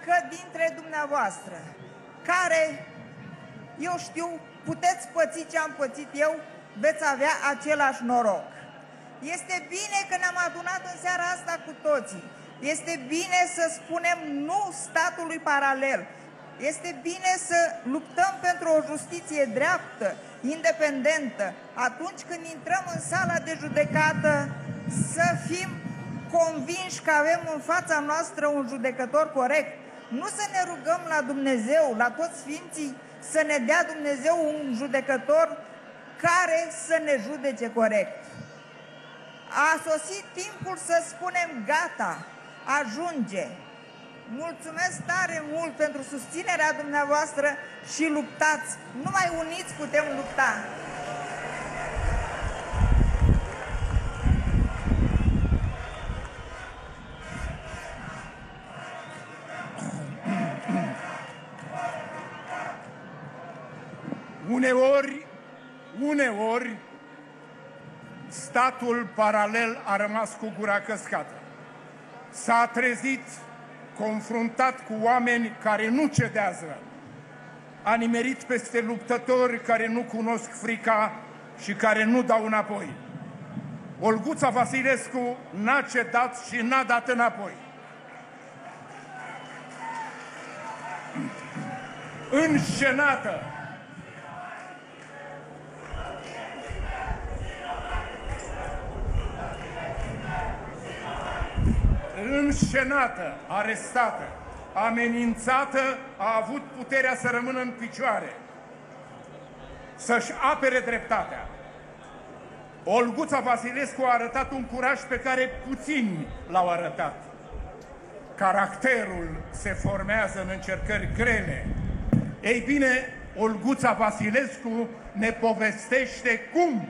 că dintre dumneavoastră, care, eu știu, puteți păți ce am pățit eu, veți avea același noroc. Este bine că ne-am adunat în seara asta cu toții. Este bine să spunem nu statului paralel. Este bine să luptăm pentru o justiție dreaptă, independentă. Atunci când intrăm în sala de judecată, să fim convinși că avem în fața noastră un judecător corect. Nu să ne rugăm la Dumnezeu, la toți sfinții, să ne dea Dumnezeu un judecător care să ne judece corect. A sosit timpul să spunem gata, ajunge. Mulțumesc tare mult pentru susținerea dumneavoastră și luptați. Numai uniți putem lupta. Uneori, statul paralel a rămas cu gura căscată. S-a trezit confruntat cu oameni care nu cedează. A nimerit peste luptători care nu cunosc frica și care nu dau înapoi. Olguța Vasilescu n-a cedat și n-a dat înapoi. Înșenată, arestată, amenințată, a avut puterea să rămână în picioare, să-și apere dreptatea. Olguța Vasilescu a arătat un curaj pe care puțini l-au arătat. Caracterul se formează în încercări grele. Ei bine, Olguța Vasilescu ne povestește cum.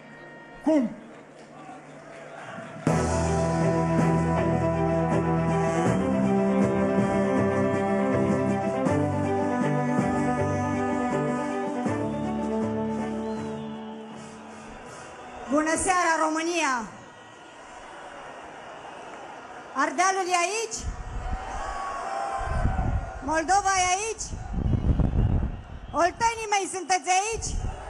Bună seara, România! Ardealul e aici? Moldova e aici? Oltenii mei, sunteți aici?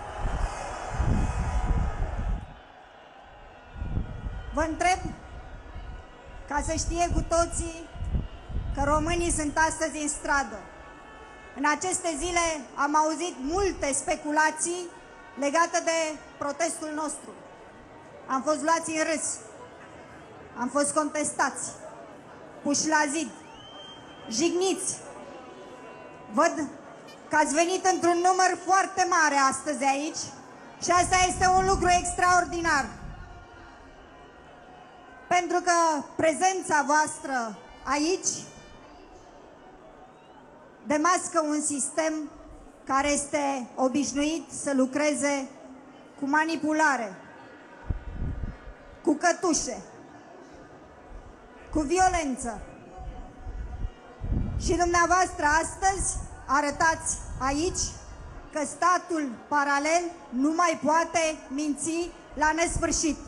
Vă întreb, ca să știe cu toții că românii sunt astăzi în stradă. În aceste zile am auzit multe speculații legate de protestul nostru. Am fost luați în râs, am fost contestați, puși la zid, jigniți. Văd că ați venit într-un număr foarte mare astăzi aici și asta este un lucru extraordinar. Pentru că prezența voastră aici demască un sistem care este obișnuit să lucreze cu manipulare, cu cătușe, cu violență. Și dumneavoastră astăzi arătați aici că statul paralel nu mai poate minți la nesfârșit.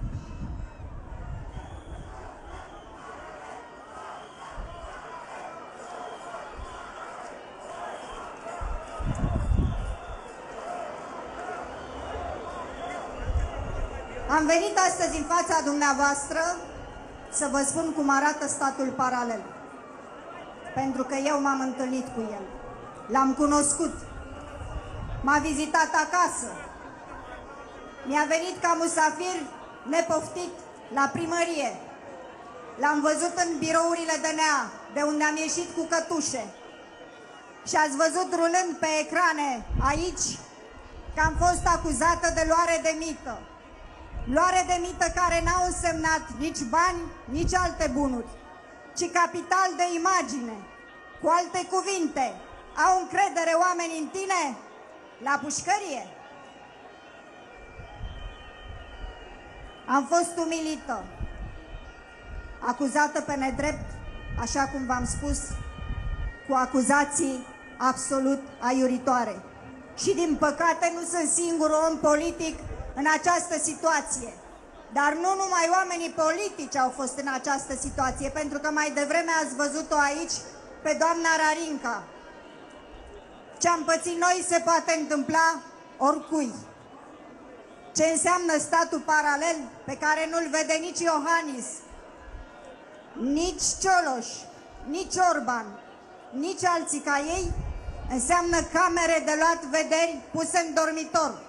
Am venit astăzi în fața dumneavoastră să vă spun cum arată statul paralel. Pentru că eu m-am întâlnit cu el. L-am cunoscut. M-a vizitat acasă. Mi-a venit ca musafir nepoftit la primărie. L-am văzut în birourile DNA, de unde am ieșit cu cătușe. Și ați văzut rulând pe ecrane aici că am fost acuzată de luare de mită. Luare de mită care n-au însemnat nici bani, nici alte bunuri, ci capital de imagine. Cu alte cuvinte, au încredere oamenii în tine? La pușcărie? Am fost umilită, acuzată pe nedrept, așa cum v-am spus, cu acuzații absolut aiuritoare. Și din păcate nu sunt singurul om politic în această situație. Dar nu numai oamenii politici au fost în această situație, pentru că mai devreme ați văzut-o aici pe doamna Rarinca. Ce am pățit noi se poate întâmpla oricui. Ce înseamnă statul paralel pe care nu-l vede nici Iohannis, nici Cioloș, nici Orban, nici alții ca ei, înseamnă camere de luat vederi puse în dormitor.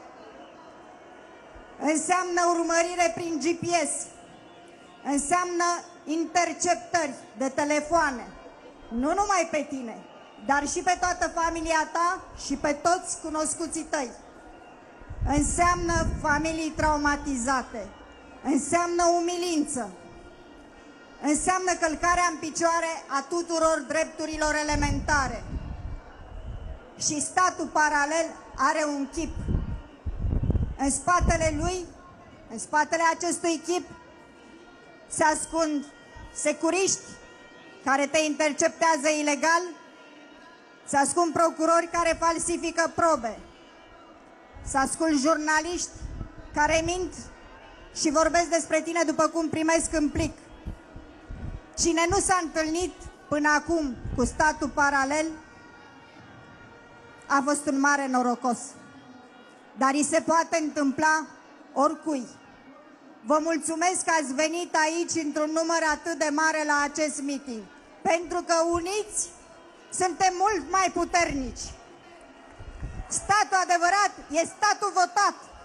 Înseamnă urmărire prin GPS. Înseamnă interceptări de telefoane. Nu numai pe tine, dar și pe toată familia ta și pe toți cunoscuții tăi. Înseamnă familii traumatizate. Înseamnă umilință. Înseamnă călcarea în picioare a tuturor drepturilor elementare. Și statul paralel are un chip. În spatele lui, în spatele acestui chip, se ascund securiști care te interceptează ilegal, se ascund procurori care falsifică probe, se ascund jurnaliști care mint și vorbesc despre tine după cum primesc în plic. Cine nu s-a întâlnit până acum cu statul paralel a fost un mare norocos. Dar îi se poate întâmpla oricui. Vă mulțumesc că ați venit aici într-un număr atât de mare la acest meeting, pentru că uniți suntem mult mai puternici. Statul adevărat e statul votat.